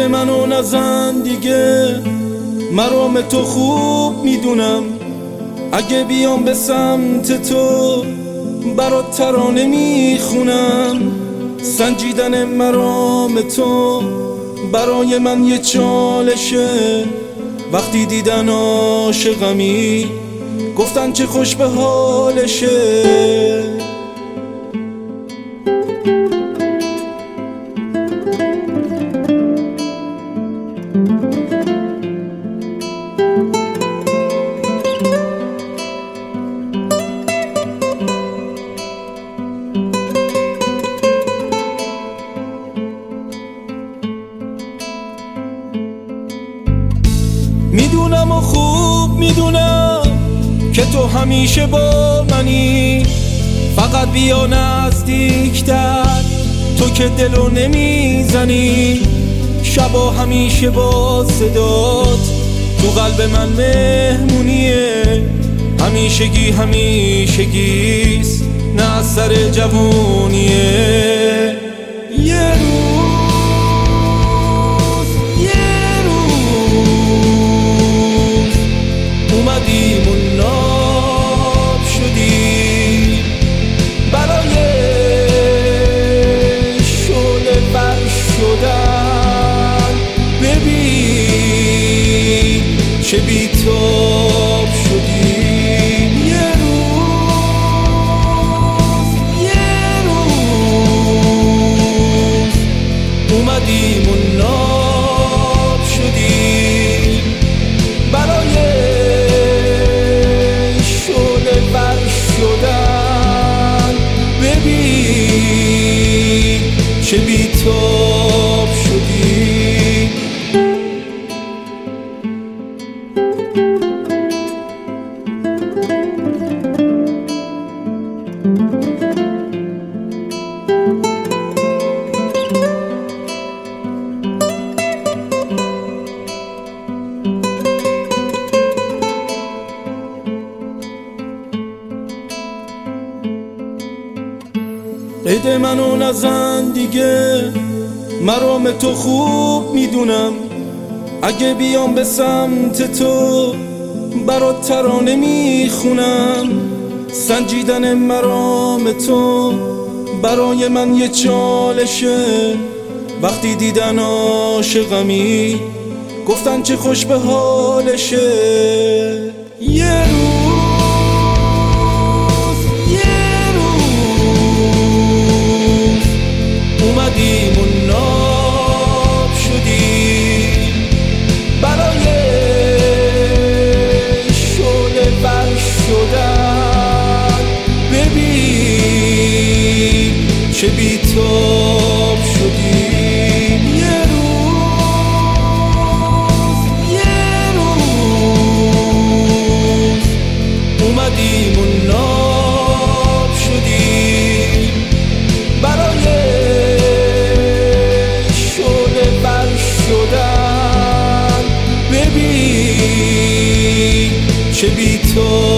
منو نزن دیگه، مرام تو خوب میدونم. اگه بیام به سمت تو برات ترانه میخونم. سنجیدن مرام تو برای من یه چالشه. وقتی دیدن عاشقمی گفتن چه خوش به حالشه. میدونم و خوب میدونم که تو همیشه با منی. فقط بیا نزدیکتر، تو که دلو نمیزنی. شبا همیشه با صدات تو قلب من مهمونیه. همیشگی همیشگیست، نه از سر جوونیه. یه اومدیم و ناب شدیم برای شعله بر شدن. ببین چه بیتاب شدیم. یه روز اومدیم و ناب شدیم برای ببین چه بیتاب شدی. قید منو نزن دیگه، مرام تو خوب میدونم. اگه بیام به سمت تو برات ترانه میخونم. سنجیدن مرام تو برای من یه چالشه. وقتی دیدن عاشقمی گفتن چه خوش به حالشه. یه اومدیم و ناب شدیم برای شعله بر شدن. ببین چه بیتاب شدیم. یه روز اومدیم و ناب شدیم برای ببین چه بیتاب